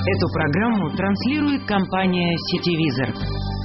Эту программу транслирует компания «Сетевизор».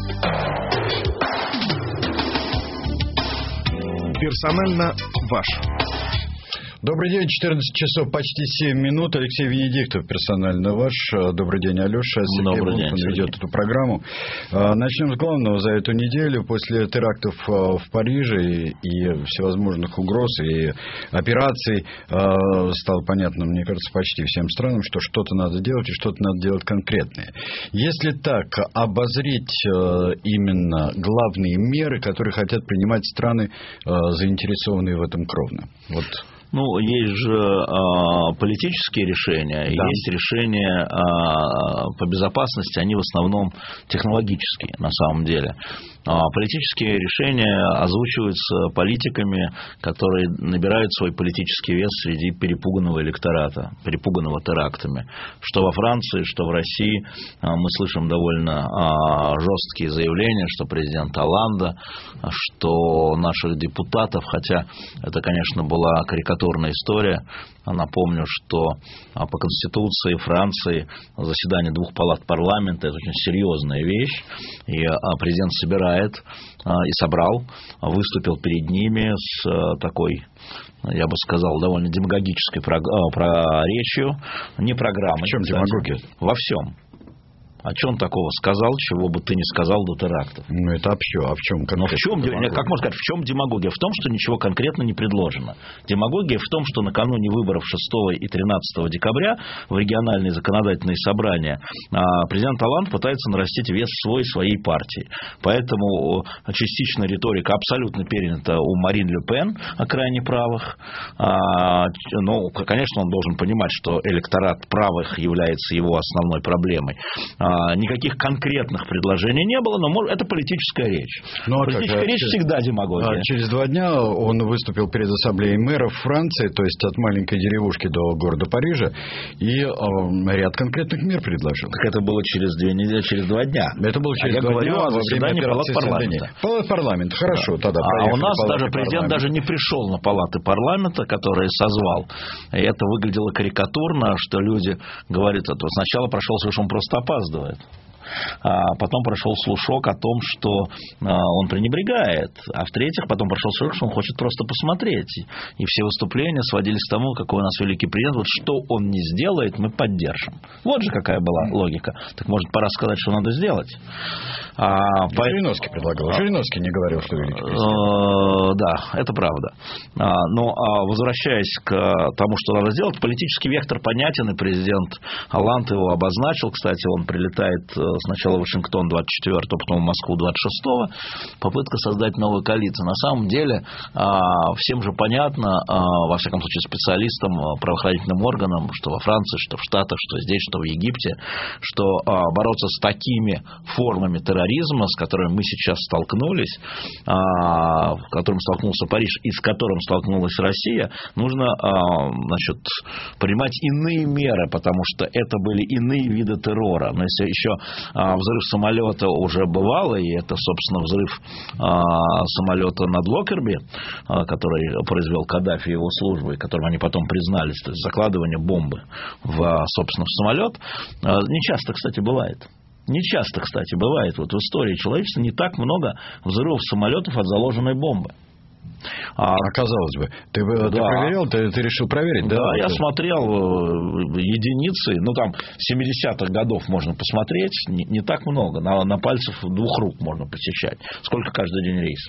Персонально ваш. Добрый день, 14 часов, почти 7 минут. Алексей Венедиктов, персонально ваш. Добрый день, Алеша. Добрый день, Сергей ведет эту программу. Начнем с главного за эту неделю. После терактов в Париже и всевозможных угроз и операций стало понятно, мне кажется, почти всем странам, что что-то надо делать и что-то надо делать конкретное. Если так, обозреть именно главные меры, которые хотят принимать страны, заинтересованные в этом кровно. Вот. Ну, есть же политические решения, да. Есть решения по безопасности, они в основном технологические, на самом деле. Политические решения озвучиваются политиками, которые набирают свой политический вес среди перепуганного электората, перепуганного терактами. Что во Франции, что в России мы слышим довольно жесткие заявления, что президент Олланда, что наших депутатов, хотя это, конечно, была карикатурная история. Напомню, что по Конституции Франции заседание двух палат парламента – это очень серьезная вещь, и президент собирает и собрал, выступил перед ними с такой, я бы сказал, довольно демагогической речью, не программой. В чем демагогия? Во всем. О чем такого сказал, чего бы ты не сказал до терактов? Ну, это общо. А в чем конкретно? В чем, как можно сказать, в чем демагогия? В том, что ничего конкретно не предложено. Демагогия в том, что накануне выборов 6 и 13 декабря в региональные законодательные собрания президент Олланд пытается нарастить вес своей партии. Поэтому частично риторика абсолютно перенята у Марин Ле Пен, о крайне правых. Но, конечно, он должен понимать, что электорат правых является его основной проблемой. Никаких конкретных предложений не было, но это политическая речь. Ну, политическая речь всегда демагогия. Через 2 дня он выступил перед ассамблеей мэров Франции, то есть от маленькой деревушки до города Парижа, и ряд конкретных мер предложил. Так это было через 2 недели, через 2 дня. Это было через 2 дня во время палат парламента. Палат парламента, хорошо, да. Тогда. А у нас даже президент даже не пришел на палаты парламента, которые созвал. И это выглядело карикатурно, что люди говорят, что сначала прошел слух, он просто опаздывает. А потом прошел слушок о том, что он пренебрегает, а в-третьих, потом прошел слушок, что он хочет просто посмотреть. И все выступления сводились к тому, какой у нас великий президент, вот что он не сделает, мы поддержим. Вот же какая была логика. Так может, пора сказать, что надо сделать. Жириновский предлагал. Жириновский не говорил, что великий президент. Да, это правда. Но возвращаясь к тому, что надо сделать, политический вектор понятен, и президент Олланд его обозначил. Кстати, он прилетает сначала в Вашингтон 24-го, потом в Москву 26-го. Попытка создать новую коалицию. На самом деле, всем же понятно, во всяком случае специалистам, правоохранительным органам, что во Франции, что в Штатах, что здесь, что в Египте, что бороться с такими формами терроризма, с которыми мы сейчас столкнулись, с которым столкнулся Париж и с которым столкнулась Россия, нужно, принимать иные меры, потому что это были иные виды террора. Но если еще взрыв самолета уже бывал, и это, собственно, взрыв самолета над Локерби, который произвел Каддафи и его службы, которым они потом признались, то есть закладывание бомбы собственно, в самолет, нечасто, кстати, бывает. Нечасто, кстати, бывает. Вот в истории человечества не так много взрывов самолетов от заложенной бомбы. Казалось бы, ты проверял, ты решил проверить, да? Да, я смотрел единицы, там 70-х годов можно посмотреть, не так много, на пальцев 2 рук можно посещать, сколько каждый день рейс.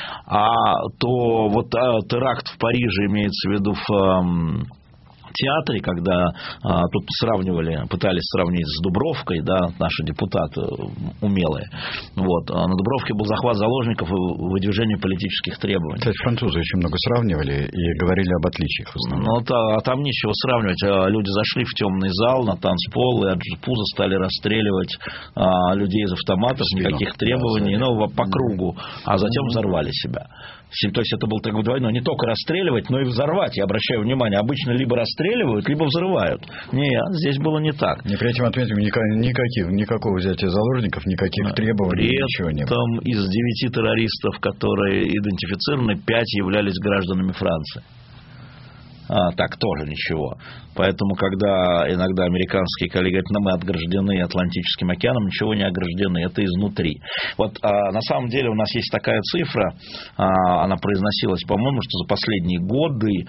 Теракт в Париже имеется в виду в театре, когда тут пытались сравнить с Дубровкой, да, наши депутаты умелые. На Дубровке был захват заложников и выдвижение политических требований. Кстати, французы очень много сравнивали и говорили об отличиях в основном. Там нечего сравнивать. Люди зашли в темный зал, на танцпол, и от пуза стали расстреливать людей из автоматов, никаких требований, по кругу, а затем взорвали себя. То есть это был такой двойной, не только расстреливать, но и взорвать. Я обращаю внимание, обычно либо расстреливают, либо взрывают. Нет, здесь было не так. И при этом, отметим, никакого взятия заложников, никаких требований, ничего не было. При этом из 9 террористов, которые идентифицированы, 5 являлись гражданами Франции. так тоже ничего. Поэтому, когда иногда американские коллеги говорят, мы отграждены Атлантическим океаном, ничего не ограждены, это изнутри. Вот на самом деле у нас есть такая цифра, она произносилась, по-моему, что за последние годы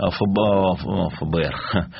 ФБР,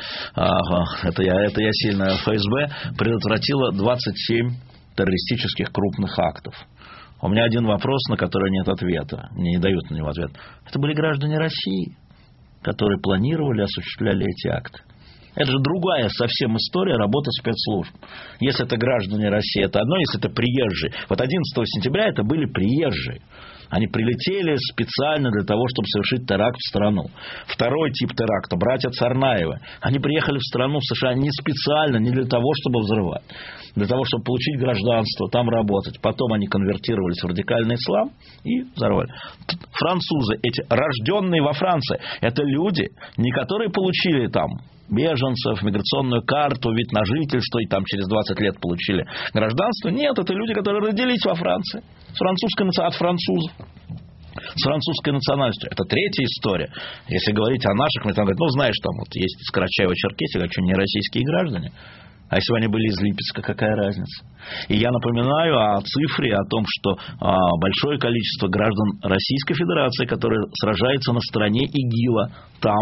это я сильно ФСБ, предотвратила 27 террористических крупных актов. У меня один вопрос, на который нет ответа, мне не дают на него ответ. Это были граждане России, которые планировали, осуществляли эти акты. Это же другая совсем история работы спецслужб. Если это граждане России, это одно, если это приезжие. Вот 11 сентября это были приезжие. Они прилетели специально для того, чтобы совершить теракт в страну. Второй тип теракта, братья Царнаевы. Они приехали в страну, в США, не специально, не для того, чтобы взрывать. Для того, чтобы получить гражданство, там работать. Потом они конвертировались в радикальный ислам и взорвали. Французы, эти рожденные во Франции, это люди, не которые получили там беженцев, миграционную карту, вид на жительство, и там через 20 лет получили гражданство. Нет, это люди, которые родились во Франции. От французов. С французской национальностью. Это третья история. Если говорить о наших, мне там говорят, знаешь, там вот есть Карачаево-Черкесия, говорят, что не российские граждане. А если бы они были из Липецка, какая разница? И я напоминаю о цифре, о том, что большое количество граждан Российской Федерации, которые сражаются на стороне ИГИЛа,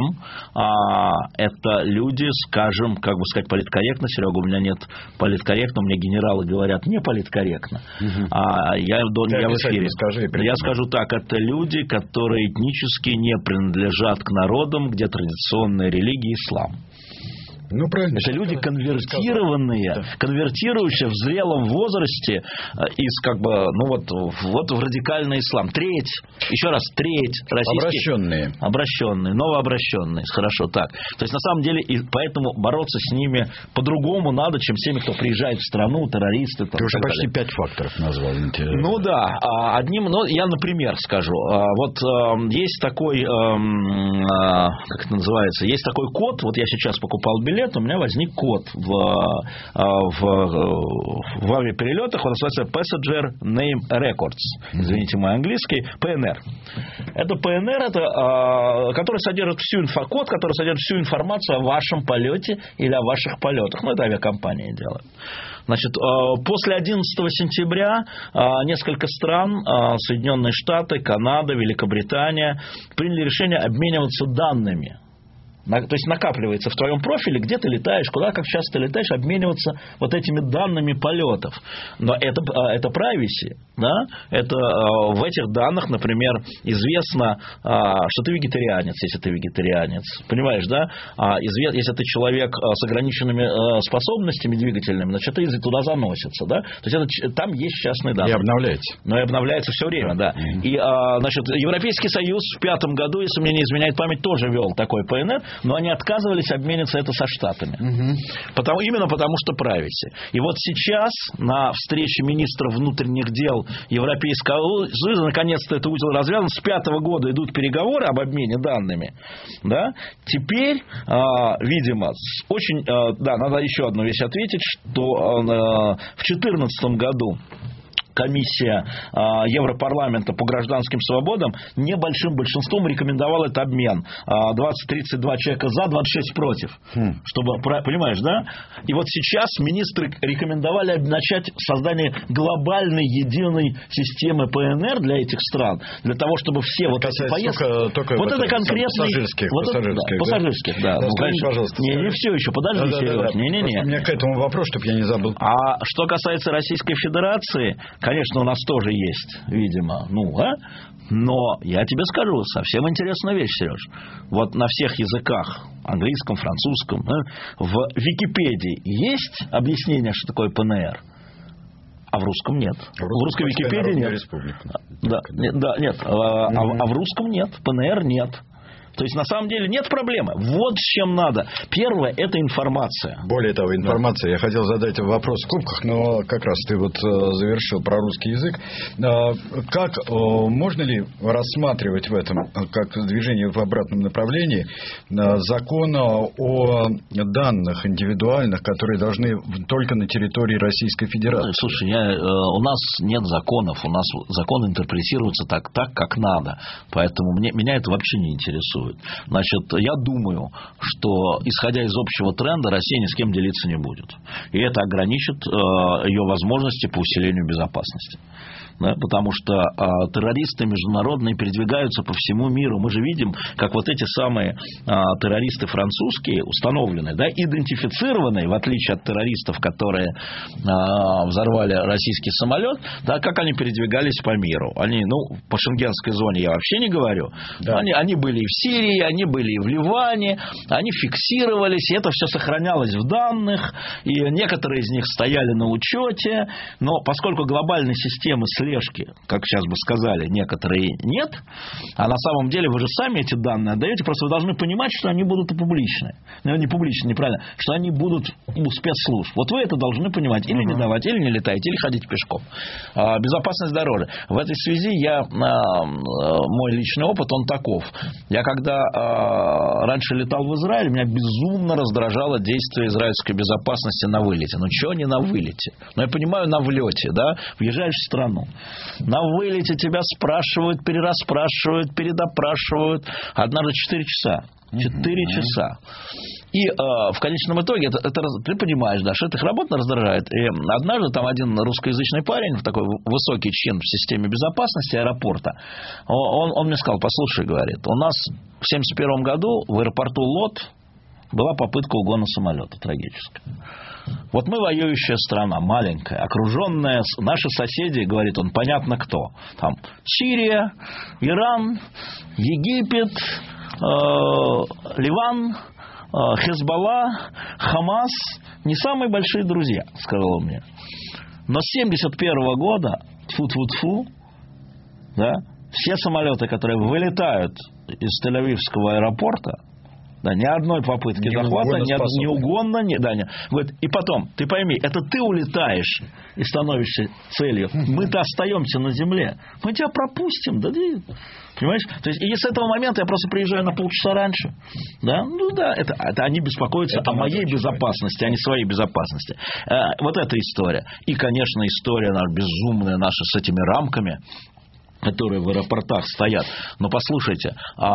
там это люди, скажем, как бы сказать, политкорректно. Серега, у меня нет политкорректно, мне генералы говорят не политкорректно. Я в эфире. Я скажу так, это люди, которые этнически не принадлежат к народам, где традиционная религия ислам. Ну, правильно. Это люди конвертированные, конвертирующие в зрелом возрасте из вот в радикальный ислам. Треть российских. Обращенные, новообращенные. Хорошо, так. То есть, на самом деле, и поэтому бороться с ними по-другому надо, чем с теми, кто приезжает в страну, террористы. Ты уже почти 5 факторов назвал. Ну да. Я, например, скажу. Вот есть такой, как это называется, есть такой код, вот я сейчас покупал билет, у меня возник код в авиаперелетах, он называется Passenger Name Records. Извините, мой английский. ПНР. Это ПНР, который содержит код, который содержит всю информацию о вашем полете или о ваших полетах. Это авиакомпания делает. Значит, после 11 сентября несколько стран, Соединенные Штаты, Канада, Великобритания, приняли решение обмениваться данными. То есть накапливается в твоем профиле, где ты летаешь, куда, как часто ты летаешь, обмениваться вот этими данными полетов. Но это privacy, да? Это в этих данных, например, известно, что ты вегетарианец, если ты вегетарианец. Понимаешь, да? Если ты человек с ограниченными способностями двигательными, значит, это туда заносится, да? То есть там есть частные данные. И обновляется. Но и обновляется все время, да. И, значит, Европейский Союз в 2005 году, если мне не изменяет память, тоже вел такой ПНР, но они отказывались обмениться это со Штатами. Именно потому, что privacy. И вот сейчас на встрече министров внутренних дел Европейского Союза наконец-то это узел развязан. С 2005 года идут переговоры об обмене данными. Да? Теперь, видимо, надо еще одну вещь ответить, что в 2014 году комиссия Европарламента по гражданским свободам небольшим большинством рекомендовала этот обмен. 20-32 человека за, 26 против. Чтобы, понимаешь, да? И вот сейчас министры рекомендовали начать создание глобальной единой системы ПНР для этих стран, для того, чтобы все вот эти поездки... Только вот это конкретный... Пассажирских, да. Скажите, пожалуйста. Не все еще, подожди, Сереж. Не. У меня к этому вопрос, чтобы я не забыл. А что касается Российской Федерации, конечно, у нас тоже есть, видимо, но я тебе скажу совсем интересную вещь, Сереж. Вот на всех языках, английском, французском, в Википедии есть объяснение, что такое ПНР? А в русском нет. В русской Википедии нет. Нет. А в русском нет. ПНР нет. То есть, на самом деле, нет проблемы. Вот с чем надо. Первое – это информация. Более того, информация. Я хотел задать вопрос в скобках, но как раз ты вот завершил про русский язык. Как можно ли рассматривать в этом, как движение в обратном направлении, закон о данных индивидуальных, которые должны только на территории Российской Федерации? Слушай, у нас нет законов. У нас законы интерпретируются так, как надо. Поэтому меня это вообще не интересует. интересует. Значит, я думаю, что, исходя из общего тренда, Россия ни с кем делиться не будет. И это ограничит ее возможности по усилению безопасности. Да, потому что террористы международные передвигаются по всему миру. Мы же видим, как вот эти самые террористы французские, установленные, да, идентифицированные, в отличие от террористов, которые взорвали российский самолет, да, как они передвигались по миру. Они, по шенгенской зоне я вообще не говорю. Да. Они были и в Сирии, они были и в Ливане, они фиксировались, и это все сохранялось в данных, и некоторые из них стояли на учете, но поскольку глобальной системы слежки, как сейчас бы сказали, некоторые нет, а на самом деле вы же сами эти данные отдаете, просто вы должны понимать, что они будут публичны. Не публичны, неправильно, что они будут у спецслужб. Вот вы это должны понимать. Или не давать, или не летаете, или ходите пешком. Безопасность дороже. В этой связи мой личный опыт, он таков. Я когда раньше летал в Израиль, меня безумно раздражало действие израильской безопасности на вылете. Чего не на вылете? Я понимаю, на влете, да, въезжаешь в страну. На вылете тебя спрашивают, перераспрашивают, передопрашивают. Однажды 4 часа. 4 часа. И в конечном итоге, ты понимаешь, да, что это их работа раздражает. И однажды там один русскоязычный парень, такой высокий чин в системе безопасности аэропорта, он мне сказал: послушай, говорит, у нас в 1971 году в аэропорту Лод была попытка угона самолета трагическая. Вот мы воюющая страна, маленькая, окруженная, наши соседи, говорит он, понятно кто. Там Сирия, Иран, Египет, Ливан, Хезболла, Хамас. Не самые большие друзья, сказал он мне. Но с 1971 года, тьфу-тьфу-тьфу, да, все самолеты, которые вылетают из Тель-Авивского аэропорта, да, ни одной попытки захвата, ни угонно, Говорит, и потом, ты пойми, это ты улетаешь и становишься целью. Мы-то остаемся на земле. Мы тебя пропустим, да, понимаешь? То есть, и с этого момента я просто приезжаю на полчаса раньше. Да? Это они беспокоятся о моей безопасности, а не своей безопасности. Вот эта история. И, конечно, история безумная наша с этими рамками, которые в аэропортах стоят. Но послушайте,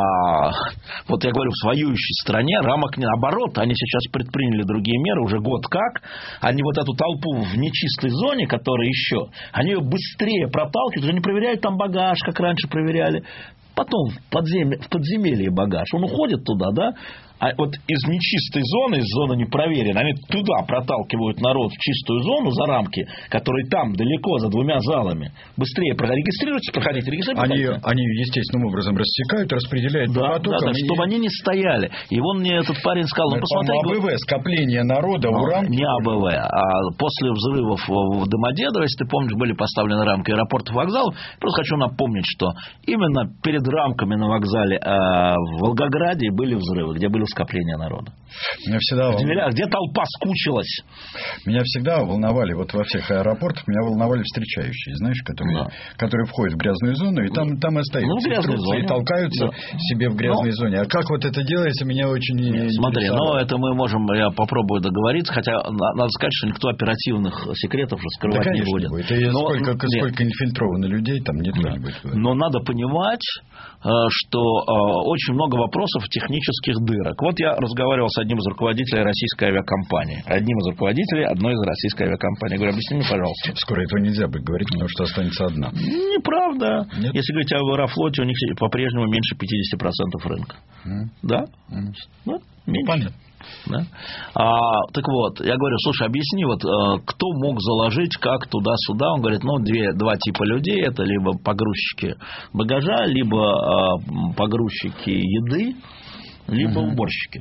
вот я говорю, в воюющей стране рамок не наоборот, они сейчас предприняли другие меры, уже год как, они вот эту толпу в нечистой зоне, которая еще, они ее быстрее проталкивают, уже не проверяют там багаж, как раньше проверяли. Потом в подземелье багаж, он уходит туда, да? А вот из нечистой зоны, из зоны непроверенной, они туда проталкивают народ в чистую зону за рамки, которые там далеко, за 2 залами. Быстрее регистрируйтесь, проходите. Они естественным образом рассекают, распределяют по потокам. Да, чтобы они не стояли. И вон мне этот парень сказал, посмотри... АБВ, скопление народа у рамки. Не АБВ, а после взрывов в Домодедово, если ты помнишь, были поставлены рамки аэропортов, вокзалов. Просто хочу напомнить, что именно перед рамками на вокзале в Волгограде были взрывы, где были скопления народа. Меня всегда где толпа скучилась. Меня всегда волновали, вот во всех аэропортах, меня волновали встречающие, знаешь, которые входят в грязную зону, и там остаются. И толкаются себе в грязной зоне. А как вот это делается, меня очень Смотри, это мы можем, я попробую договориться, хотя надо сказать, что никто оперативных секретов же скрывать не будет. Сколько инфильтровано людей, там никто не будет. Но надо понимать, что очень много вопросов технических дырок. Вот я разговаривал с одним из руководителей российской авиакомпании. Одной из российской авиакомпании. Я говорю, объясни мне, пожалуйста. Скоро этого нельзя будет говорить, потому что останется одна. Неправда. Нет? Если говорить об Аэрофлоте, у них по-прежнему меньше 50% рынка. Да? Да? Меньше. Понятно. Да? Так вот, я говорю, слушай, объясни, кто мог заложить, как туда-сюда. Он говорит, два типа людей, это либо погрузчики багажа, либо погрузчики еды, либо уборщики.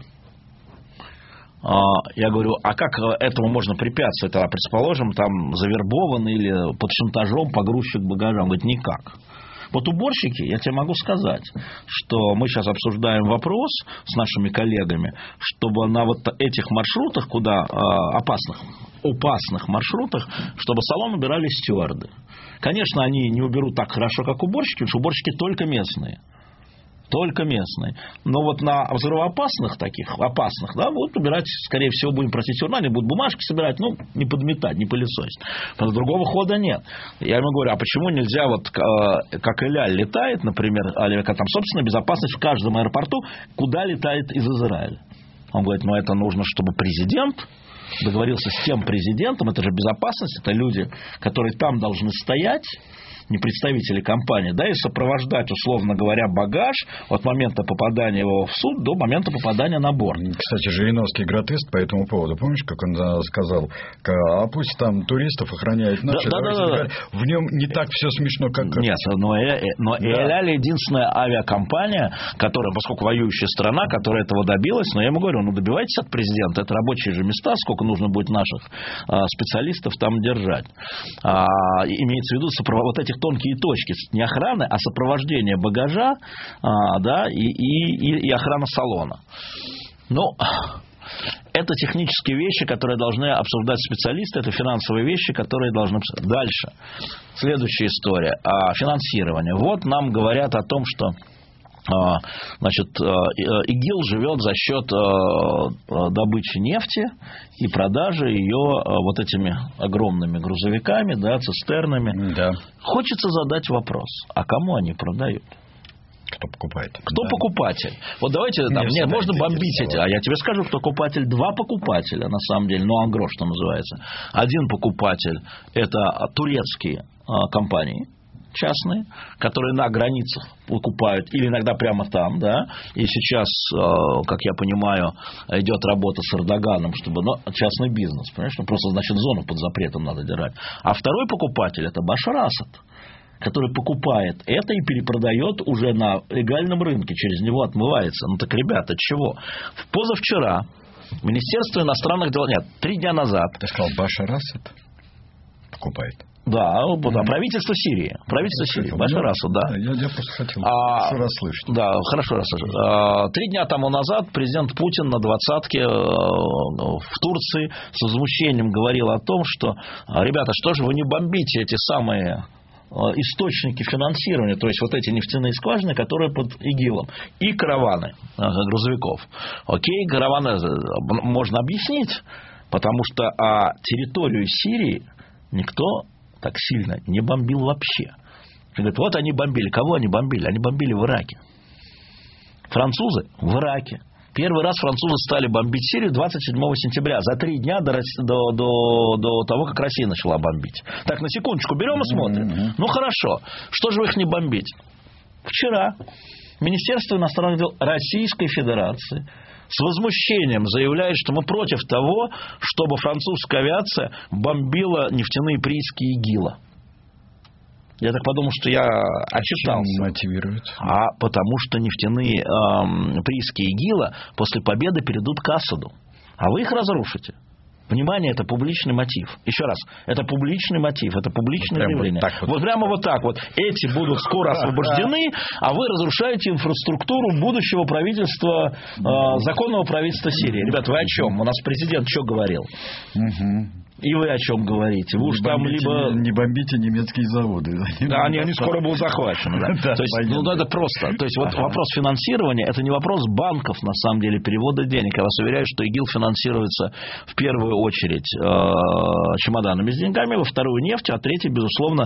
Я говорю, а как этому можно препятствовать? Предположим, там завербованный или под шантажом погрузчик багажа. Он говорит, никак. Вот уборщики, я тебе могу сказать, что мы сейчас обсуждаем вопрос с нашими коллегами, чтобы на вот этих маршрутах, куда опасных маршрутах, чтобы салон убирали стюарды. Конечно, они не уберут так хорошо, как уборщики, потому что уборщики только местные. Только местные. Но вот на взрывоопасных таких, опасных, да, будут убирать, скорее всего, будем просить урна, они будут бумажки собирать, ну, не подметать, не пылесосить. Потому что другого хода нет. Я ему говорю, а почему нельзя, вот как Эль-Аль летает, например, там собственная безопасность в каждом аэропорту, куда летает из Израиля? Он говорит, ну, это нужно, чтобы президент договорился с тем президентом, это же безопасность, это люди, которые там должны стоять, не представители компании, да, и сопровождать, условно говоря, багаж от момента попадания его в суд до момента попадания на борт. Кстати, Жириновский гротеск по этому поводу, помнишь, как он сказал, а пусть там туристов охраняют наши, да. В нем не так все смешно, как... Нет, но Эль-Аль единственная авиакомпания, которая, поскольку воюющая страна, которая этого добилась, но я ему говорю, ну, добивайтесь от президента, это рабочие же места, сколько нужно будет наших специалистов там держать. Имеется в виду вот этих тонкие точки, не охраны, а сопровождение багажа, да, и охрана салона. Ну, это технические вещи, которые должны обсуждать специалисты, это финансовые вещи, которые должны... Дальше. Следующая история. Финансирование. Вот нам говорят о том, что значит, ИГИЛ живет за счет добычи нефти и продажи ее вот этими огромными грузовиками, да, цистернами. Да. Хочется задать вопрос, а кому они продают? Кто покупает? Кто покупатель? Вот давайте, нет, можно бомбить эти. А я тебе скажу, кто покупатель. Два покупателя, на самом деле. Ну, ангро, что называется. Один покупатель – это турецкие компании частные, которые на границах покупают, или иногда прямо там, да, и сейчас, как я понимаю, идет работа с Эрдоганом, чтобы, ну, частный бизнес, понимаешь, ну, просто, значит, зону под запретом надо держать. А второй покупатель – это Башар Асад, который покупает это и перепродает уже на легальном рынке, через него отмывается. Ну, так, ребята, чего? Позавчера Министерство иностранных дел, 3 дня назад... Ты сказал, Башар Асад покупает? Да, правительство Сирии. Правительство Сирии. Башар Асад, да. Я просто хотел хорошо расслышать. Да, хорошо расслышать. 3 дня тому назад президент Путин на 20-ке в Турции с возмущением говорил о том, что, ребята, что же вы не бомбите эти самые источники финансирования, то есть вот эти нефтяные скважины, которые под ИГИЛом, и караваны грузовиков. Окей, караваны можно объяснить, потому что территорию Сирии никто так сильно не бомбил вообще. Говорят, вот они бомбили. Кого они бомбили? Они бомбили в Ираке. Французы в Ираке. Первый раз французы стали бомбить Сирию 27 сентября, за 3 дня до того, как Россия начала бомбить. Так, на секундочку, берем и смотрим. Ну, хорошо. Что же вы их не бомбить? Вчера Министерство иностранных дел Российской Федерации с возмущением заявляет, что мы против того, чтобы французская авиация бомбила нефтяные прииски ИГИЛа. Я так подумал, что я очитался. Чем мотивирует? Потому что нефтяные прииски ИГИЛа после победы перейдут к Асаду. А вы их разрушите. Внимание, это публичный мотив. Еще раз, это публичный мотив, это публичное заявление. Вот прямо вот так вот. Эти будут скоро освобождены, а вы разрушаете инфраструктуру будущего правительства, законного правительства Сирии. Ребята, вы о чем? У нас президент что говорил? И вы о чем говорите? Вы уж там либо... Не бомбите немецкие заводы. Да, они скоро будут захвачены. Да. То есть, ну, это просто. То есть, вот вопрос финансирования, это не вопрос банков, на самом деле, перевода денег. Я вас уверяю, что ИГИЛ финансируется в первую очередь чемоданами с деньгами, во вторую нефтью, а третью, безусловно,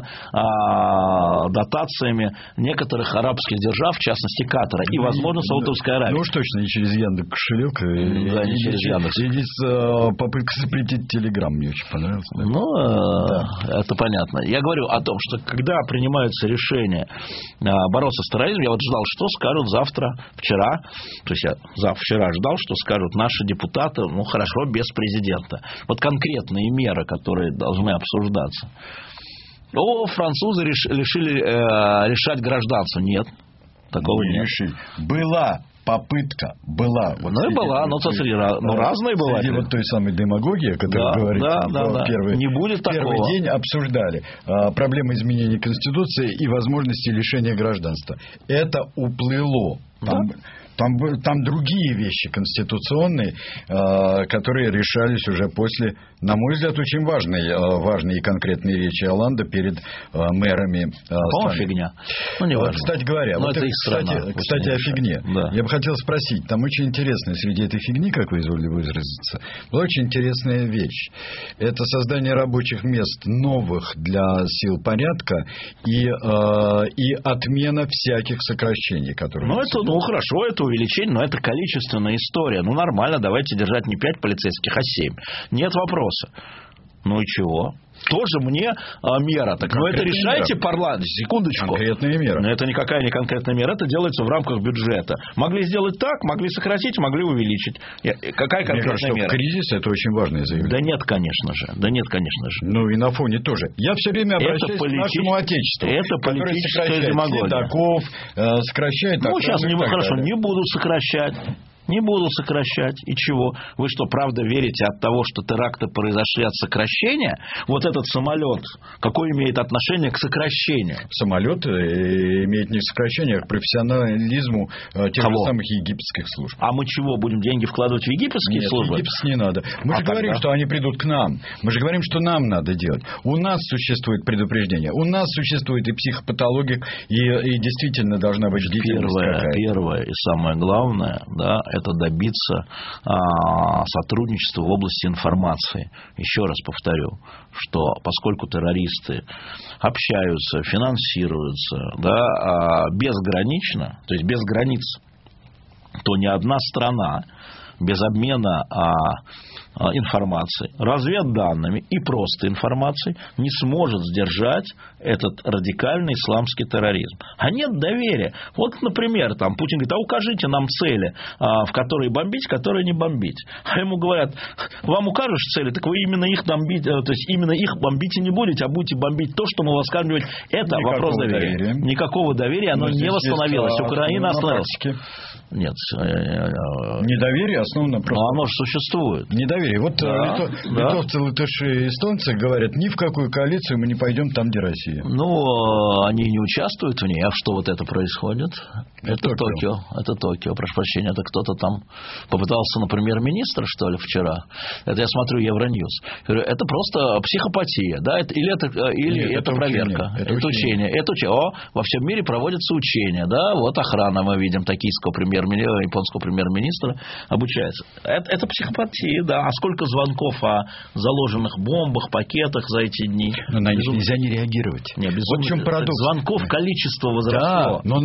дотациями некоторых арабских держав, в частности, Катара. И, возможно, Саудовской Аравии. Ну уж точно, не через Яндекс.Кошелек. Да, не через Яндекс. И здесь попытка запретить Телеграм мне очень понравилось. Да? Ну, это понятно. Я говорю о том, что когда принимаются решения бороться с терроризмом, я вот ждал, что скажут вчера. То есть я вчера ждал, что скажут наши депутаты, ну, хорошо, без президента. Вот конкретные меры, которые должны обсуждаться. Французы решили решать гражданство. Нет, такого нет. Была попытка, была. Вот ну и была, но смотри, разные бывают. Среди вот той самой демагогии, о которой говорите, не будет такого. Первый день обсуждали проблемы изменения Конституции и возможности лишения гражданства. Это уплыло. Там другие вещи конституционные, которые решались уже после, на мой взгляд, очень важные и конкретные речи Олланда перед мэрами страны. Фигня. Ну, не важно. Кстати говоря, вот это кстати о фигне. Да. Я бы хотел спросить, там очень интересная среди этой фигни, как вы изволили выразиться, была очень интересная вещь. Это создание рабочих мест новых для сил порядка и отмена всяких сокращений, которые... Хорошо, это увеличение, но это количественная история. Нормально, давайте держать не 5 полицейских, а 7. Нет вопроса. Ну и чего? Тоже мне мера. Так вы это решаете парламент. Секундочку. Конкретная мера. Но это никакая не конкретная мера. Это делается в рамках бюджета. Могли сделать так, могли сократить, могли увеличить. Какая конкретная Мне кажется, мера? В кризис это очень важное заявление. Да нет, конечно же. Ну и на фоне тоже. Я все время обращаюсь к нашему отечеству. Это политическая демагогия. Следаков, сокращает. Ну, сейчас не будут сокращать. Не будут сокращать. И чего? Вы что, правда верите от того, что теракты произошли от сокращения? Вот этот самолет, какое имеет отношение к сокращению? Самолет имеет не к сокращению, а к профессионализму тех же самых египетских служб. А мы чего, будем деньги вкладывать в египетские службы? Нет, египетские не надо. Мы же говорим, что они придут к нам. Мы же говорим, что нам надо делать. У нас существует предупреждение. У нас существует и психопатология, и действительно должна быть бдительность какая-то. Первое и самое главное, да, это добиться сотрудничества в области информации. Еще раз повторю, что поскольку террористы общаются, финансируются, да, безгранично, то есть без границ, то ни одна страна без обмена информацией, разведданными и просто информацией не сможет сдержать этот радикальный исламский терроризм. А нет доверия. Вот, например, там Путин говорит, укажите нам цели, в которые бомбить, которые не бомбить. А ему говорят, вам укажешь цели, так вы именно их бомбить, то есть именно их бомбить и не будете, а будете бомбить то, что мы вас скажем. Это вопрос доверия. Никакого доверия, оно не восстановилось. Украина остановилась. Нет. Недоверие основано просто. Но оно же существует. Недоверие. Вот литовцы, латыши, эстонцы говорят, ни в какую коалицию мы не пойдем там, где Россия. Ну, они не участвуют в ней. А что вот это происходит? Это Токио. Прошу прощения, это кто-то там попытался на премьер-министра, что ли, вчера. Это я смотрю Евроньюз. Это просто психопатия, да? Или это проверка. Это учение. Во всем мире проводятся учения, да? Вот охрана, мы видим, токийского премьер-министра, японского премьер-министра обучается. Это психопатия, да. А сколько звонков о заложенных бомбах, пакетах за эти дни? Но на них нельзя не реагировать. Вот в чем парадокс. Звонков количество возросло. Да,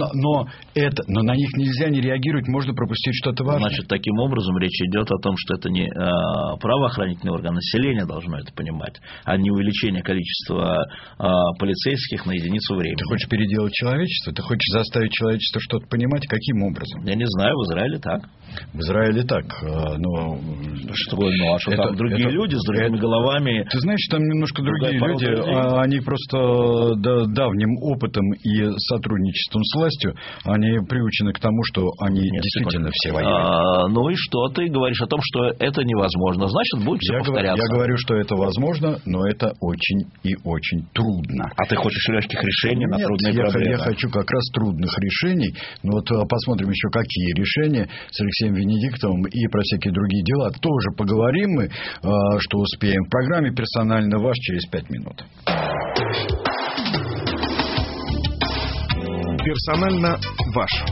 но на них нельзя не реагировать, можно пропустить что-то важное. Значит, таким образом речь идет о том, что это не правоохранительный орган, население должно это понимать, а не увеличение количества полицейских на единицу времени. Ты хочешь переделать человечество? Ты хочешь заставить человечество что-то понимать? Каким образом? Я не знаю, в Израиле так. В Израиле так. А что там другие люди с другими головами? Ты знаешь, там немножко другие люди. Они просто давним опытом и сотрудничеством с властью, они приучены к тому, что они действительно все воюют. Ну и что? Ты говоришь о том, что это невозможно. Значит, будет все повторяться. Я говорю, что это возможно, но это очень и очень трудно. А ты хочешь легких решений на трудные проблемы? Я хочу как раз трудных решений. Но вот посмотрим еще, какие решения с Алексеем Венедиктовым и про всякие другие дела. Тоже поговорим мы, что успеем. В программе «Персонально ваш» через 5 минут. Персонально ваш.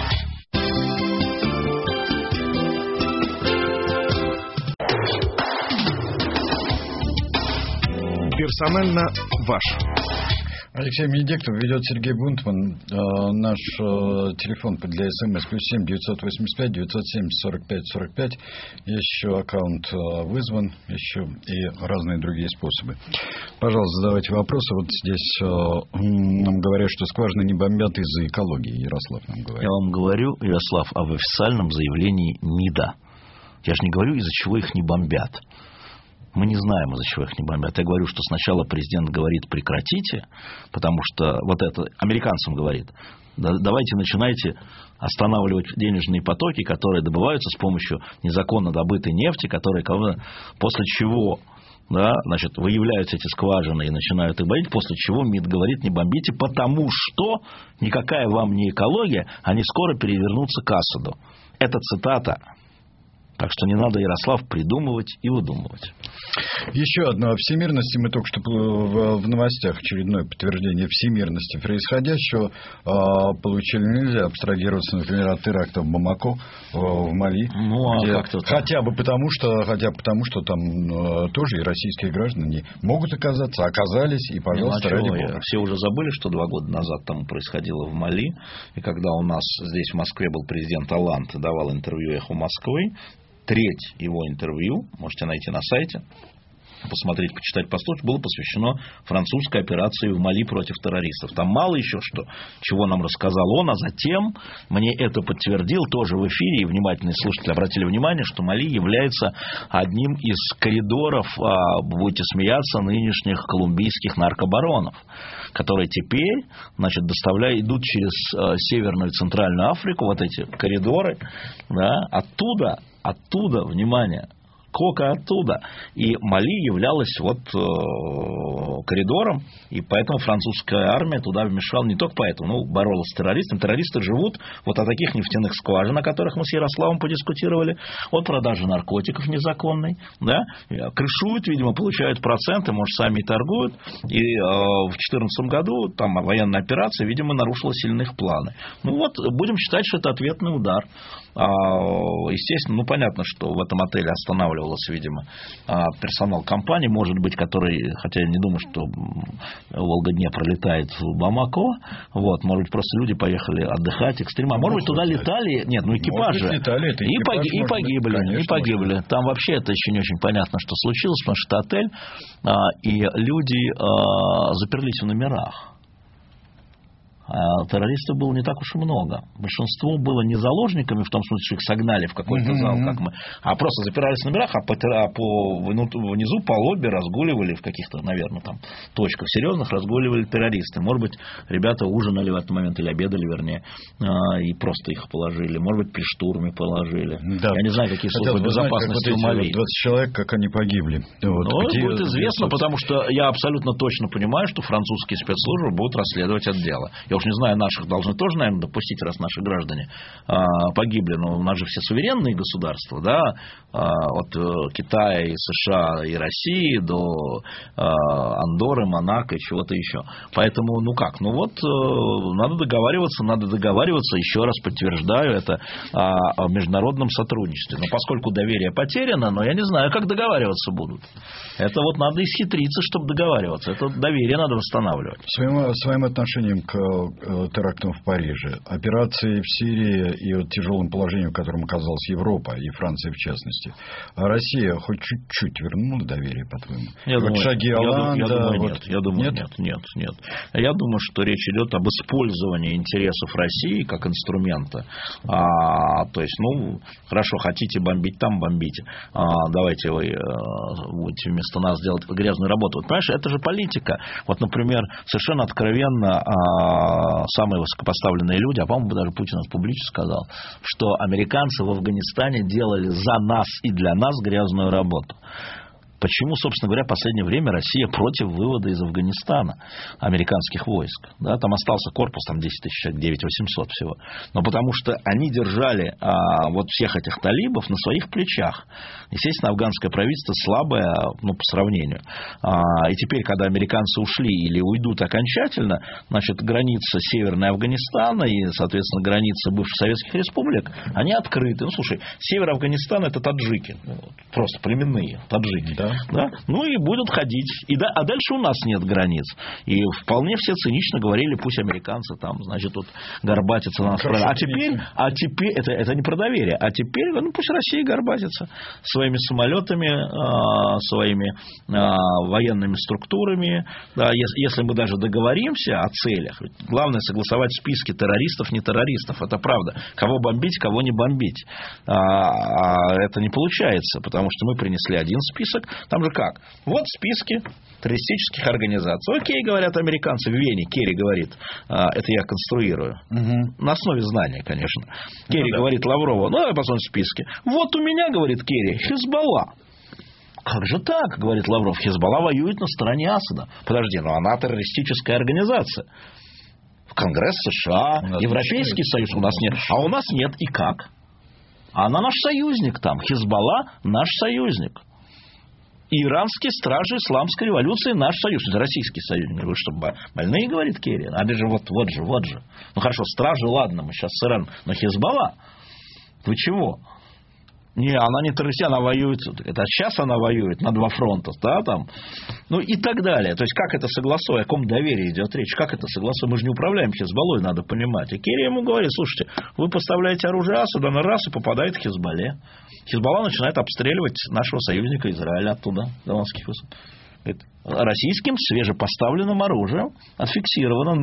Персонально ваш. Алексей Венедиктов, ведет Сергей Бунтман. Наш телефон для СМС +7 985 970 45 45. Еще аккаунт вызван, еще и разные другие способы. Пожалуйста, задавайте вопросы. Вот здесь нам говорят, что скважины не бомбят из-за экологии. Ярослав нам говорит. Я вам говорю, Ярослав, в официальном заявлении МИДа. Я же не говорю, из-за чего их не бомбят. Мы не знаем, из-за чего их не бомбят. Я говорю, что сначала президент говорит прекратите, потому что вот это американцам говорит, давайте начинайте останавливать денежные потоки, которые добываются с помощью незаконно добытой нефти, после чего да, значит, выявляются эти скважины и начинают их бомбить, после чего МИД говорит: не бомбите, потому что никакая вам не экология, они скоро перевернутся к Асаду. Это цитата. Так что не надо, Ярослав, придумывать и выдумывать. Еще одно о всемирности. Мы только что в новостях очередное подтверждение всемирности происходящего получили. Нельзя абстрагироваться, например, от теракта в Бамако, в Мали. Хотя бы потому, что там тоже и российские граждане могут оказались, и, пожалуйста, ради бога. Все уже забыли, что 2 года назад там происходило в Мали. И когда у нас здесь в Москве был президент Оланд и давал интервью «Эху Москвы», треть его интервью, можете найти на сайте, посмотреть, почитать, послушать, было посвящено французской операции в Мали против террористов. Там мало еще чего нам рассказал он, а затем мне это подтвердил тоже в эфире, и внимательные слушатели обратили внимание, что Мали является одним из коридоров, будете смеяться, нынешних колумбийских наркобаронов, которые теперь, значит, идут через Северную и Центральную Африку, вот эти коридоры, да, оттуда, внимание, Кока оттуда. И Мали являлась коридором, и поэтому французская армия туда вмешала не только поэтому, боролась с террористами. Террористы живут от таких нефтяных скважин, о которых мы с Ярославом подискутировали, от продажи наркотиков незаконной, да, крышуют, видимо, получают проценты, может, сами и торгуют. И в 2014 году там военная операция, видимо, нарушила сильные их планы. Будем считать, что это ответный удар. Естественно, понятно, что в этом отеле останавливался, видимо, персонал компании, может быть, который, хотя я не думаю, что Волга-Днепр пролетает в Бамако, может быть, просто люди поехали отдыхать, экстремально. Может быть, туда летали, экипажи, летали, и погибли. Там вообще это еще не очень понятно, что случилось, потому что это отель, и люди заперлись в номерах. А террористов было не так уж и много. Большинство было не заложниками, в том смысле, что их согнали в какой-то зал, как мы, а просто запирались в номерах, внизу по лобби разгуливали в каких-то, наверное, там точках серьезных, разгуливали террористы. Может быть, ребята ужинали в этот момент или обедали, вернее, и просто их положили. Может быть, при штурме положили. Да. Я не знаю, какие службы безопасности в Мали. 20 человек, как они погибли. Будет известно, потому что я абсолютно точно понимаю, что французские спецслужбы будут расследовать это дело. Я уж не знаю, наших должны тоже, наверное, допустить, раз наши граждане погибли. Но у нас же все суверенные государства, да, от Китая и США и России до Андорры, Монако и чего-то еще. Поэтому, надо договариваться, еще раз подтверждаю это, о международном сотрудничестве. Но поскольку доверие потеряно, я не знаю, как договариваться будут. Это надо исхитриться, чтобы договариваться. Это доверие надо восстанавливать. Своим отношением к терактам в Париже, операции в Сирии и тяжелым положением, в котором оказалась Европа и Франция в частности, а Россия хоть чуть-чуть вернула доверие, по-твоему? Я думаю, нет. Я думаю, что речь идет об использовании интересов России как инструмента. То есть, хорошо, хотите бомбить там, бомбите. Давайте вы будете вместо нас делать грязную работу. Понимаешь, это же политика. Например, совершенно откровенно самые высокопоставленные люди, по-моему, даже Путин это публично сказал, что американцы в Афганистане делали за нас и для нас грязную работу. Почему, собственно говоря, в последнее время Россия против вывода из Афганистана американских войск? Да, там остался корпус, 10 тысяч человек, 9800 всего. Но потому что они держали всех этих талибов на своих плечах. Естественно, афганское правительство слабое, по сравнению. И теперь, когда американцы ушли или уйдут окончательно, границы Северной Афганистана и, соответственно, границы бывших советских республик, они открыты. Слушай, север Афганистана — это таджики. Просто племенные таджики. Да. Да? И будут ходить. А дальше у нас нет границ. И вполне все цинично говорили, пусть американцы там, горбатятся на нас. А теперь это не про доверие. А теперь, пусть Россия горбатится своими самолетами, своими военными структурами. Да, если мы даже договоримся о целях, главное согласовать списки террористов, не террористов. Это правда. Кого бомбить, кого не бомбить. Это не получается, потому что мы принесли один список. Там же как? Списки террористических организаций. Окей, говорят американцы в Вене. Керри говорит, это я конструирую. На основе знания, конечно. Керри говорит Лаврову, давай посмотрим списки. У меня, говорит Керри, Хизбалла. как же так, говорит Лавров, Хизбалла воюет на стороне Асада. Подожди, но она террористическая организация. Конгресс США, Европейский Союз, у нас нет. А у нас нет, и как? Она наш союзник там, Хизбалла наш союзник. И иранские стражи исламской революции наш союз. Это российский союзник. Вы что, больные, говорит Керри? А же вот же. Ну хорошо, стражи, ладно, мы сейчас с Ираном. Но Хизбалла? Вы чего? Не, она не террорист, она воюет. Это сейчас она воюет на два фронта, да, там. Ну и так далее. То есть, как это согласовано? О каком доверии идет речь? Как это согласовано? Мы же не управляем Хизбаллой, надо понимать. И Керри ему говорит: слушайте, вы поставляете оружие Асаду, на раз и попадает в Хизбалле. Хизбалла начинает обстреливать нашего союзника Израиля оттуда, Голландских высот. Российским свежепоставленным оружием отфиксировано,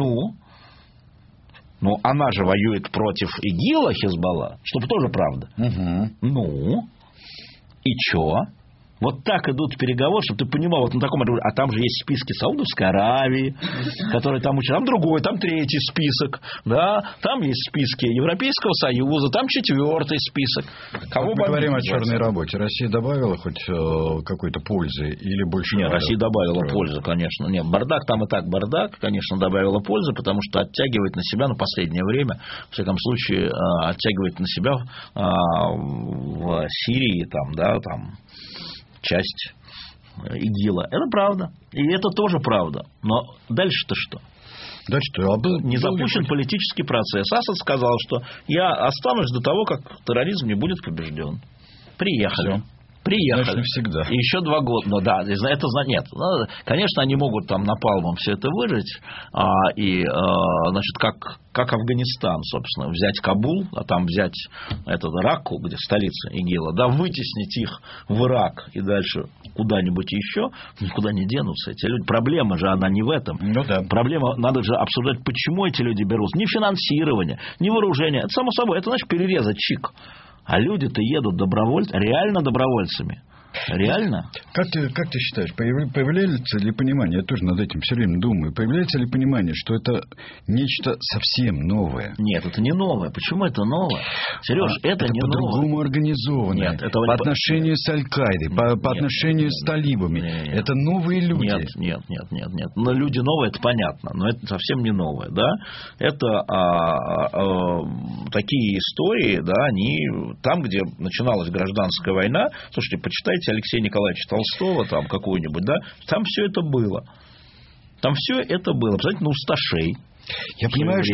Но она же воюет против ИГИЛа, Хизбалла, чтобы тоже правда. Угу. И чё? Вот так идут переговоры, чтобы ты понимал, вот на таком... А там же есть списки Саудовской Аравии, которые там учат. Там другой, там третий список. Да? Там есть списки Европейского Союза, там четвертый список. Кого мы говорим о черной работе. Россия добавила хоть какой-то пользы или больше? Нет, Россия добавила пользы, конечно. Нет, бардак там и так бардак, конечно, добавила пользы, потому что оттягивает на себя, последнее время, в всяком случае, оттягивает на себя в Сирии, там, часть ИГИЛа. Это правда. И это тоже правда. Но дальше-то что? Не запущен политический процесс. Асад сказал, что я останусь до того, как терроризм не будет побежден. Приехали. Значит, навсегда. И еще 2 года. Ну да, это нет. Конечно, они могут там напалмом все это выжать. Значит, как Афганистан, собственно, взять Кабул, а там взять Ракку, где столица ИГИЛа, да, вытеснить их в Ирак и дальше куда-нибудь еще, никуда не денутся эти люди. Проблема же, она не в этом. Ну, да. Проблема, надо же обсуждать, почему эти люди берут. Ни финансирование, ни вооружение. Это само собой, это значит перерезать чик. А люди-то едут реально добровольцами. Реально? Как ты считаешь, появляется ли понимание, я тоже над этим все время думаю, появляется ли понимание, что это нечто совсем новое? Нет, это не новое. Почему это новое? Сереж, это не новое. По-другому организованное. Нет, по отношению с Аль-Каидой, по отношению с талибами. Нет. Это новые люди. Нет. Но люди новые, это понятно, но это совсем не новое. Да? Это такие истории, да, они там, где начиналась гражданская война. Слушайте, почитайте Алексея Николаевича Толстого, там какой-нибудь, да, там все это было. Посмотрите на усташей. Я понимаю,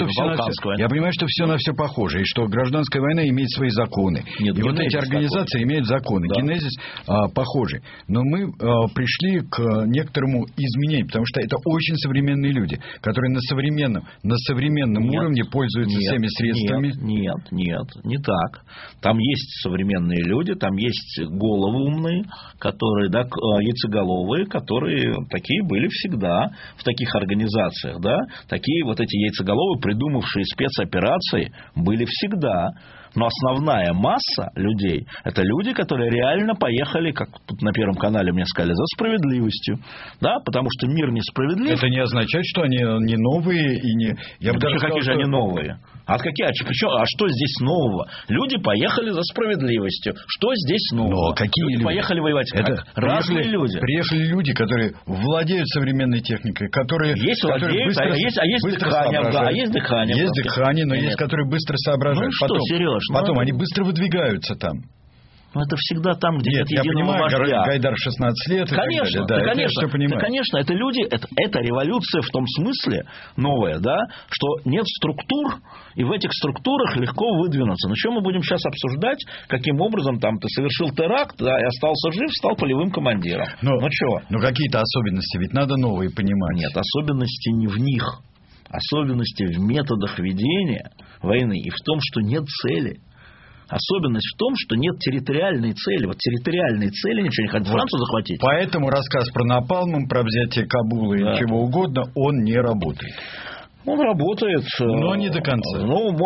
что все на все похоже, и что гражданская война имеет свои законы. Нет, и вот эти организации имеют законы. Да. Генезис похожий. Но мы пришли к некоторому изменению, потому что это очень современные люди, которые на современном уровне пользуются всеми средствами. Нет, не так. Там есть современные люди, там есть головы умные, которые, да, яйцеголовые, которые такие были всегда в таких организациях, да, такие вот эти яйцеголовые, придумавшие спецоперации, были всегда. Но основная масса людей – это люди, которые реально поехали, как тут на Первом канале мне сказали, за справедливостью. Да? Потому что мир несправедлив. Это не означает, что они не новые и не... Какие же они новые? А что здесь нового? Люди поехали за справедливостью. Что здесь нового? Но какие люди? Поехали воевать. Разные люди. Приехали люди, которые владеют современной техникой, которые... Есть владеют, есть дыхание. Есть дыхание, но есть, которые быстро соображают. Сереж? Потом они быстро выдвигаются там. Но это всегда там, где нет единого вождя. Гайдар 16 лет. Конечно, конечно, это люди, это революция в том смысле новая, да, что нет структур, и в этих структурах легко выдвинуться. Но что мы будем сейчас обсуждать, каким образом там ты совершил теракт, да, и остался жив, стал полевым командиром. Но какие-то особенности ведь надо новые понимать. Нет, особенности не в них. Особенности в методах ведения войны и в том, что нет цели. Особенность в том, что нет территориальной цели. Вот территориальной цели ничего не хотят Францию захватить. Поэтому рассказ про напалм, про взятие Кабула и чего угодно, он не работает. Он работает. Но не до конца.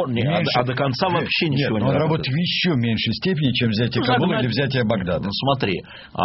До конца вообще ничего не работает. Он работает в еще меньшей степени, чем взятие Кабула или взятие Багдада. Смотри,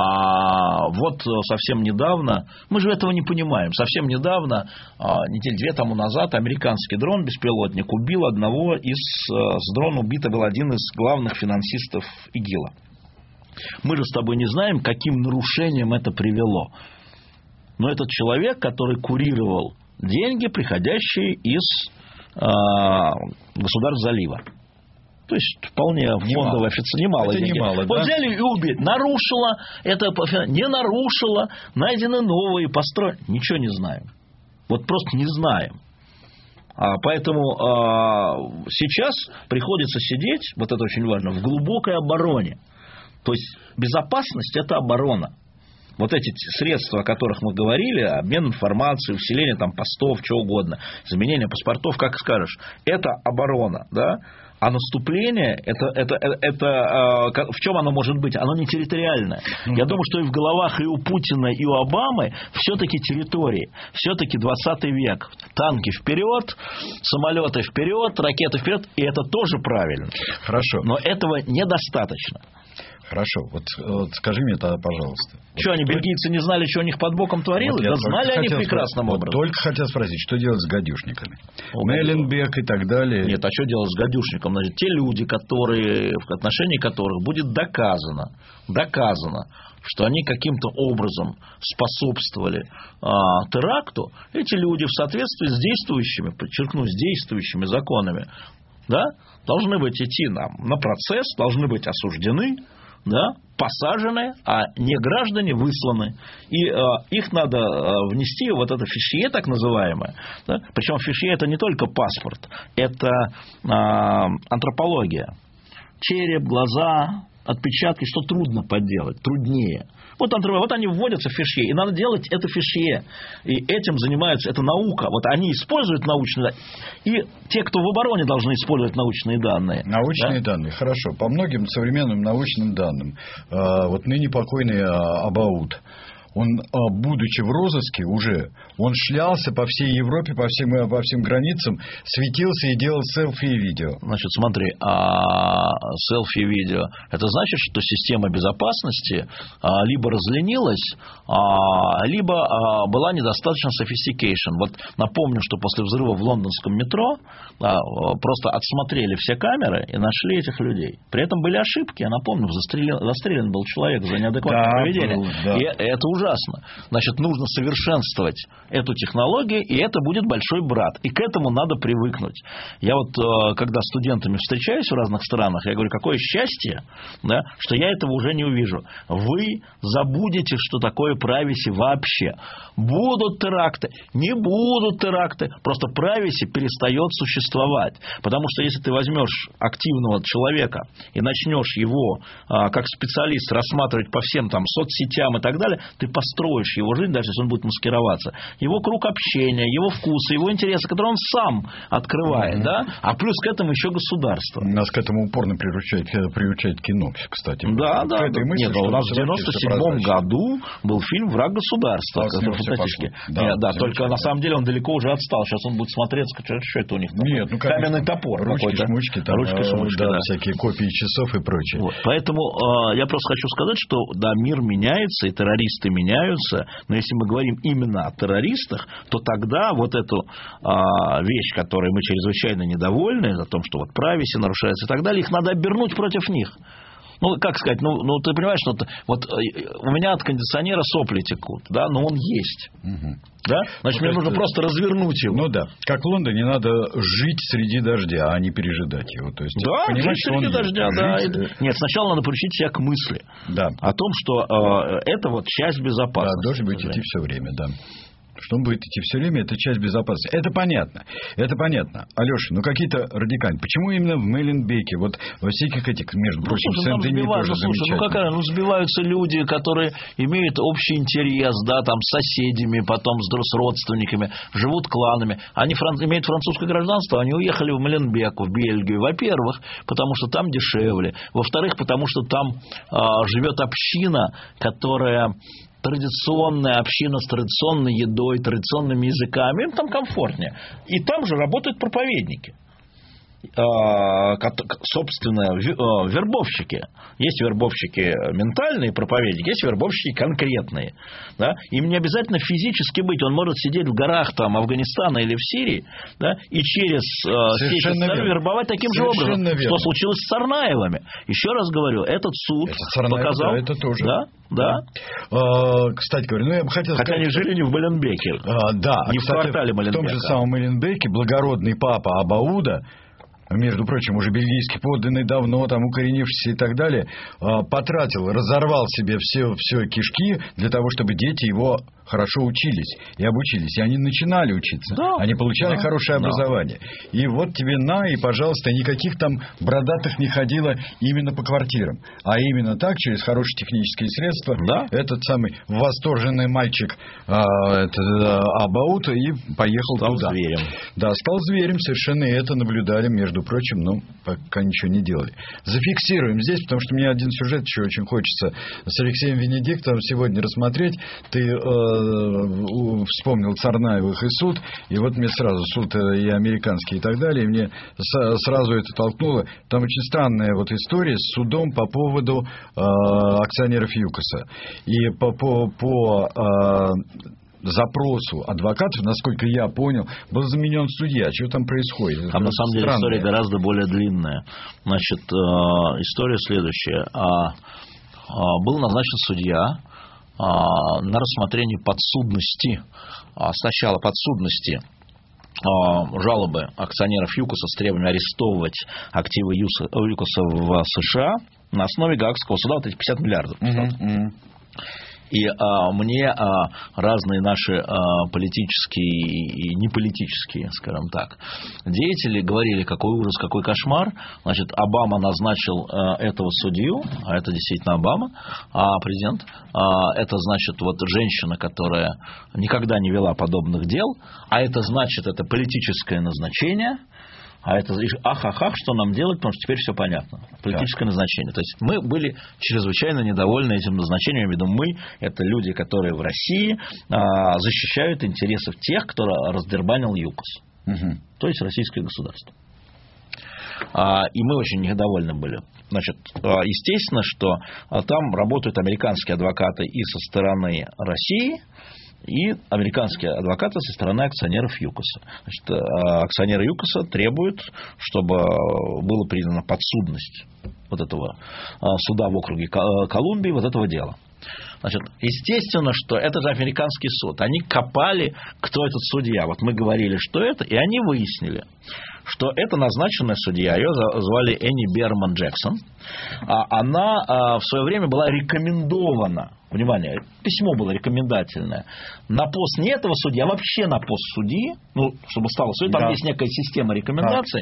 вот совсем недавно, мы же этого не понимаем, совсем недавно, неделю-две тому назад, американский дрон-беспилотник убил с дрона убит был один из главных финансистов ИГИЛа. Мы же с тобой не знаем, каким нарушением это привело. Но этот человек, который курировал деньги, приходящие из государств залива. То есть вполне фондовое официально немало денег. Немало, вот да? взяли и убили. Нарушила, это не нарушила, найдены новые, построены. Ничего не знаем. Вот просто не знаем. Поэтому сейчас приходится сидеть, вот это очень важно, в глубокой обороне. То есть безопасность – это оборона. Вот эти средства, о которых мы говорили, обмен информацией, усиление там, постов, чего угодно, заменение паспортов, как скажешь, это оборона, да? А наступление, в чем оно может быть? Оно не территориальное. Я думаю, что и в головах и у Путина, и у Обамы все-таки территории. Все-таки 20 век. Танки вперед, самолеты вперед, ракеты вперед. И это тоже правильно. Хорошо. Но этого недостаточно. Хорошо, вот скажи мне тогда, пожалуйста. Что, они, бельгийцы, не знали, что у них под боком творилось? Да знали они прекрасным образом. Только хотел спросить, что делать с гадюшниками? Мейленбек и так далее. Нет, а что делать с гадюшником? Значит, те люди, в отношении которых будет доказано, что они каким-то образом способствовали теракту, эти люди в соответствии с действующими, подчеркну, с действующими законами, да, должны быть идти на процесс, должны быть осуждены, да, посажены, а не граждане высланы. И их надо внести в вот это фишье, так называемое. Да? Причем фишье – это не только паспорт, это антропология. Череп, глаза, отпечатки, что трудно подделать, труднее. Вот они вводятся в фишье, и надо делать это фишье. И этим занимаются, это наука. Вот они используют научные данные, и те, кто в обороне, должны использовать научные данные. Научные данные, хорошо. По многим современным научным данным, вот ныне покойный Абауд, он, будучи в розыске уже, он шлялся по всей Европе, по всем границам, светился и делал селфи и видео. Значит, смотри, селфи и видео, это значит, что система безопасности либо разленилась, либо была недостаточно sophistication. Вот напомню, что после взрыва в лондонском метро просто отсмотрели все камеры и нашли этих людей. При этом были ошибки, я напомню, застрелен был человек за неадекватное поведение. Да. И это ужасно. Значит, нужно совершенствовать эту технологию, и это будет большой брат. И к этому надо привыкнуть. Я вот, когда с студентами встречаюсь в разных странах, я говорю, какое счастье, да, что я этого уже не увижу. Вы забудете, что такое privacy вообще. Будут теракты, не будут теракты. Просто privacy перестает существовать. Потому что если ты возьмешь активного человека и начнешь его как специалист рассматривать по всем там соцсетям и так далее, ты построишь его жизнь, даже если он будет маскироваться. Его круг общения, его вкусы, его интересы, которые он сам открывает. Да? А плюс к этому еще государство. Нас к этому упорно приучает кино, кстати. Да. Нет, у нас в 1997 году был фильм «Враг государства». Фантастический. Только на самом деле он далеко уже отстал. Сейчас он будет смотреться, что это у них. Нет, каменный топор. Ручки-шмучки, всякие копии часов и прочее. Вот. Поэтому я просто хочу сказать, что да, мир меняется, и террористы меняются, но если мы говорим именно о террористах, то тогда вот эту вещь, которой мы чрезвычайно недовольны, о том, что вот privacy нарушается и так далее, их надо обернуть против них. Ну, как сказать, ты понимаешь, что вот у меня от кондиционера сопли текут, да, но он есть. Угу. Да? Значит, мне нужно просто развернуть его. Ну да. Как в Лондоне надо жить среди дождя, а не пережидать его. То есть, да, жить среди дождя, да. Нет, сначала надо приучить себя к мысли. Да. О том, что это вот часть безопасности. Да, дождь будет идти все время, да. Что он будет идти все время, это часть безопасности. Это понятно. Алеша, какие-то радикальные. Почему именно в Мейленбеке? Вот во всяких этих, между прочим, Сен-Дени тоже замечательно. Сбиваются люди, которые имеют общий интерес, да, там, с соседями, потом с родственниками, живут кланами. Они имеют французское гражданство, они уехали в Мейленбек, в Бельгию. Во-первых, потому что там дешевле. Во-вторых, потому что там живет община, которая... традиционная община с традиционной едой, традиционными языками, им там комфортнее. И там же работают проповедники. собственно, вербовщики. Есть вербовщики ментальные, проповедники, есть вербовщики конкретные. Да? Им не обязательно физически быть. Он может сидеть в горах там, Афганистана или в Сирии, да, и через сети вербовать таким же образом. Верно. Что случилось с Царнаевыми. Еще раз говорю, этот суд показал... Да, это тоже. Да. Кстати говоря, я бы хотел сказать... Хотя они жили не в Маленбеке. Не в квартале Маленбека. В том же самом Маленбеке благородный папа Абауда, между прочим, уже бельгийский подданный, давно там укоренившийся и так далее, потратил, разорвал себе все кишки для того, чтобы дети его хорошо учились и обучились. И они начинали учиться. Да, они получали хорошее образование. И вот тебе и, пожалуйста, никаких там бородатых не ходило именно по квартирам. А именно так, через хорошие технические средства, этот самый восторженный мальчик Абауд и поехал стал туда. Зверем. Да, стал зверем совершенно. И это наблюдали, между прочим, но пока ничего не делали. Зафиксируем здесь, потому что мне один сюжет еще очень хочется с Алексеем Венедиктовым сегодня рассмотреть. Ты вспомнил Царнаевых и суд, и вот мне сразу суд и американский и так далее, и мне сразу это толкнуло. Там очень странная вот история с судом по поводу акционеров ЮКОСа. И по запросу адвокатов, насколько я понял, был заменен судья. Что там происходит? Там на самом деле история гораздо более длинная. Значит, история следующая. Был назначен судья на рассмотрение подсудности, сначала подсудности жалобы акционеров ЮКОСа с требованием арестовывать активы ЮКОСа в США на основе Гаагского суда, вот эти 50 миллиардов. И мне разные наши политические и неполитические, скажем так, деятели говорили, какой ужас, какой кошмар. Значит, Обама назначил этого судью, а это действительно Обама, президент. Это значит вот женщина, которая никогда не вела подобных дел, а это значит, это политическое назначение. А это что нам делать, потому что теперь все понятно. Политическое назначение. То есть мы были чрезвычайно недовольны этим назначением. Я имею в виду, мы – это люди, которые в России защищают интересы тех, кто раздербанил ЮКОС. То есть российское государство. И мы очень недовольны были. Значит, естественно, что там работают американские адвокаты и со стороны России, и американские адвокаты со стороны акционеров ЮКОСа. Значит, акционеры ЮКОСа требуют, чтобы была признана подсудность вот этого суда в округе Колумбии, вот этого дела. Значит, естественно, что это же американский суд. Они копали, кто этот судья. Вот мы говорили, что это, и они выяснили, что это назначенная судья. Ее звали Энни Берман Джексон. Она в свое время была рекомендована, внимание, письмо было рекомендательное, на пост не этого судьи, а вообще на пост судьи, чтобы стало судьей. Там есть некая система рекомендаций,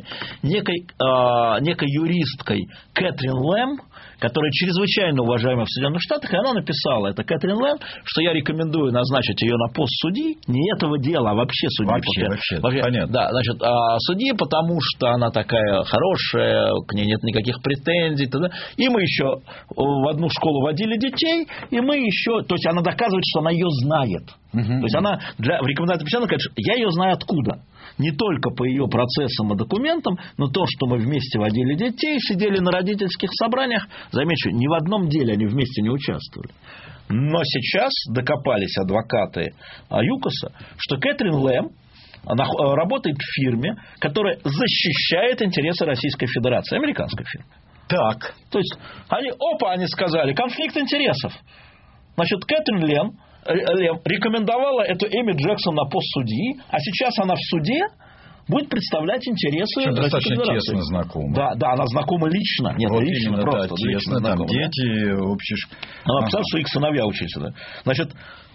некой юристкой Кэтрин Лэм, которая чрезвычайно уважаема в Соединенных Штатах, и она написала, это Кэтрин Лэм, что я рекомендую назначить ее на пост судьи, не этого дела, а вообще судьи. Вообще, понятно. Да, значит, судьи, потому что она такая хорошая, к ней нет никаких претензий. И мы еще в одну школу водили детей, и мы еще... То есть она доказывает, что она ее знает. То есть она в рекомендательном письме говорит, я ее знаю откуда. Не только по ее процессам и документам, но то, что мы вместе водили детей, сидели на родительских собраниях. Замечу, ни в одном деле они вместе не участвовали. Но сейчас докопались адвокаты ЮКОСа, что Кэтрин Лэм, она работает в фирме, которая защищает интересы Российской Федерации, американской фирмы. Так. То есть они сказали, конфликт интересов. Значит, Кэтрин Лэм рекомендовала эту Эми Джексон на пост судьи, а сейчас она в суде будет представлять интересы Российской Федерации. Достаточно тесно знакома. Да, она знакома лично. Нет, вот лично, именно, просто тесно, лично там знакома. Дети, общие... Она представляет, что их сыновья учились. Да? Значит,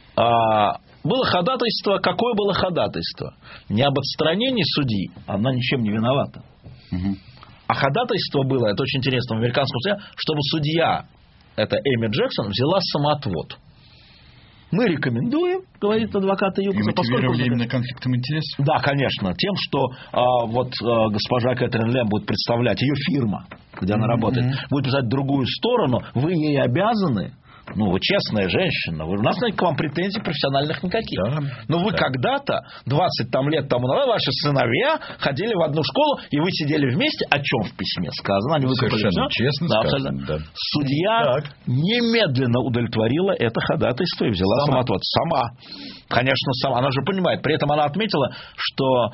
было ходатайство. Какое было ходатайство? Не об отстранении судьи, она ничем не виновата. А ходатайство было, это очень интересно, в американском суде, чтобы судья, это Эми Джексон, взяла самоотвод. Мы рекомендуем, говорит адвокат ЮКОСа, поскольку именно конфликтом интересов. Да, конечно, тем, что госпожа Кэтрин Лэм будет представлять, ее фирма, где она работает, будет представлять другую сторону, вы ей обязаны Ну, вы честная женщина, у нас к вам претензий профессиональных никаких. Да, но вы когда-то, 20 лет тому назад, ваши сыновья ходили в одну школу, и вы сидели вместе. О чем в письме сказано? Они совершенно все? честно сказано. Да. Судья немедленно удовлетворила это ходатайство и взяла самоотвод. Сама. Конечно, сама. Она же понимает. При этом она отметила, что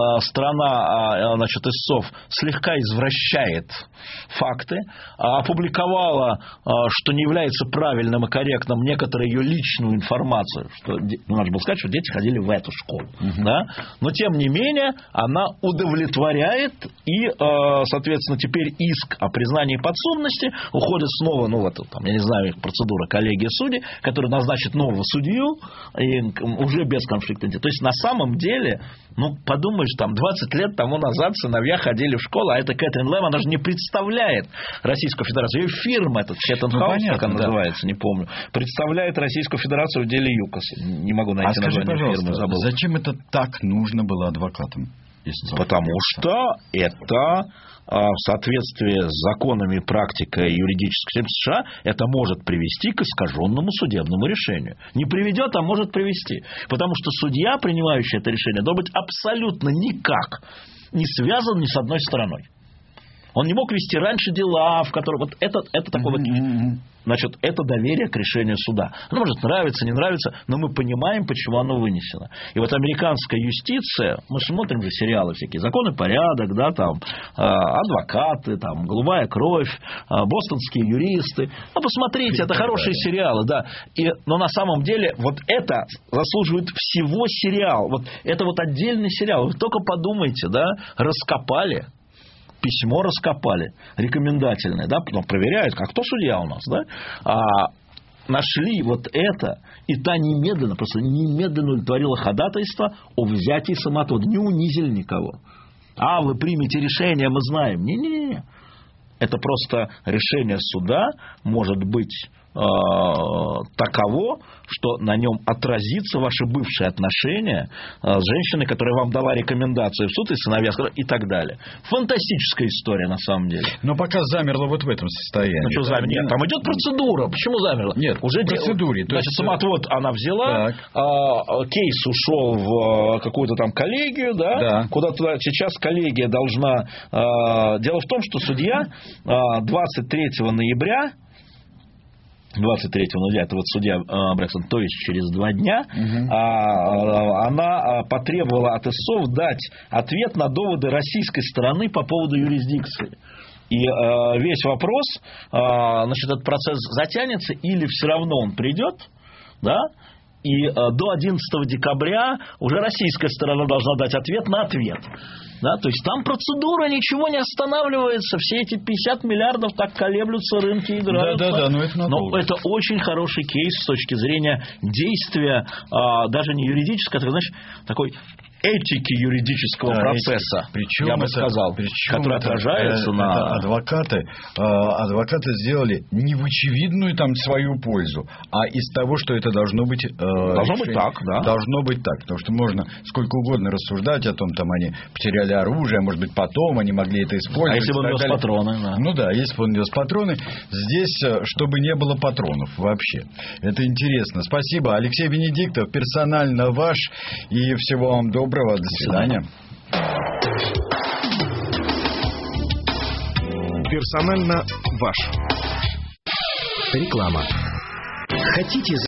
страна, значит, истцов слегка извращает факты, опубликовала, что не является правильным и корректным некоторую ее личную информацию. Что, надо было сказать, что дети ходили в эту школу. Да? Но, тем не менее, она удовлетворяет, и, соответственно, теперь иск о признании подсудности уходит снова, ну, в эту, там, я не знаю, их процедура коллегии судей, которая назначит нового судью, и уже без конфликта интересов. То есть, на самом деле, ну, подумаешь, там, 20 лет тому назад сыновья ходили в школу, а это Кэтрин Лэм, она же не представляет Российскую Федерацию. Ее фирма, этот Четтон Хаус, как она называется, не помню, представляет Российскую Федерацию в деле ЮКОС. Не могу найти название фирмы, забыл. Зачем это так нужно было адвокатам? Потому что это в соответствии с законами и практикой юридической системы США это может привести к искаженному судебному решению. Не приведет, а может привести. Потому что судья, принимающий это решение, должен быть абсолютно никак не связан ни с одной стороной. Он не мог вести раньше дела, в которых... Вот это такое вот... Значит, это доверие к решению суда. Оно может нравиться, не нравиться, но мы понимаем, почему оно вынесено. И вот американская юстиция, мы смотрим же сериалы всякие, «Закон и порядок», да, там, «Адвокаты», там, «Голубая кровь», «Бостонские юристы». Ну, посмотрите, это хорошие сериалы, да. Но на самом деле вот это заслуживает всего сериала. Вот это вот отдельный сериал. Вы только подумайте, да, раскопали. Письмо раскопали, рекомендательное, да, потом проверяют, как кто судья у нас, да, нашли вот это, и та немедленно удовлетворила ходатайство о взятии самоотвода, не унизили никого. Вы примете решение, мы знаем. Не-не-не. Это просто решение суда может быть таково, что на нем отразится ваше бывшее отношение с женщиной, которая вам дала рекомендацию в суд, и сыновья, и так далее. Фантастическая история, на самом деле. Но пока замерло вот в этом состоянии. Ну, что замерло? Нет, там идет процедура. Почему замерло? Нет, уже в процедуре. Значит, самоотвод она взяла, кейс ушел в какую-то там коллегию, да? Куда-то сейчас коллегия должна... Дело в том, что судья 23 ноября, это вот судья Брэкстон, то есть через 2 дня, она потребовала от истцов дать ответ на доводы российской стороны по поводу юрисдикции. И весь вопрос, значит, этот процесс затянется или все равно он придет, да? И до 11 декабря уже российская сторона должна дать ответ на ответ. Да, то есть там процедура, ничего не останавливается. Все эти 50 миллиардов так колеблются, рынки играют. Но это очень хороший кейс с точки зрения действия, даже не юридического, значит, такой этики юридического процесса, причем я бы сказал, который отражается на... Адвокаты сделали не в очевидную там свою пользу, а из того, что это должно быть... Должно быть так, да. Должно быть так, потому что можно сколько угодно рассуждать о том, там они потеряли оружие, может быть, потом они могли это использовать. А если бы он нес патроны? Да. Ну да, если бы он нес патроны. Здесь, чтобы не было патронов вообще. Это интересно. Спасибо. Алексей Венедиктов, персонально ваш. И всего вам доброго. До свидания. Персонально ваш. Реклама. Хотите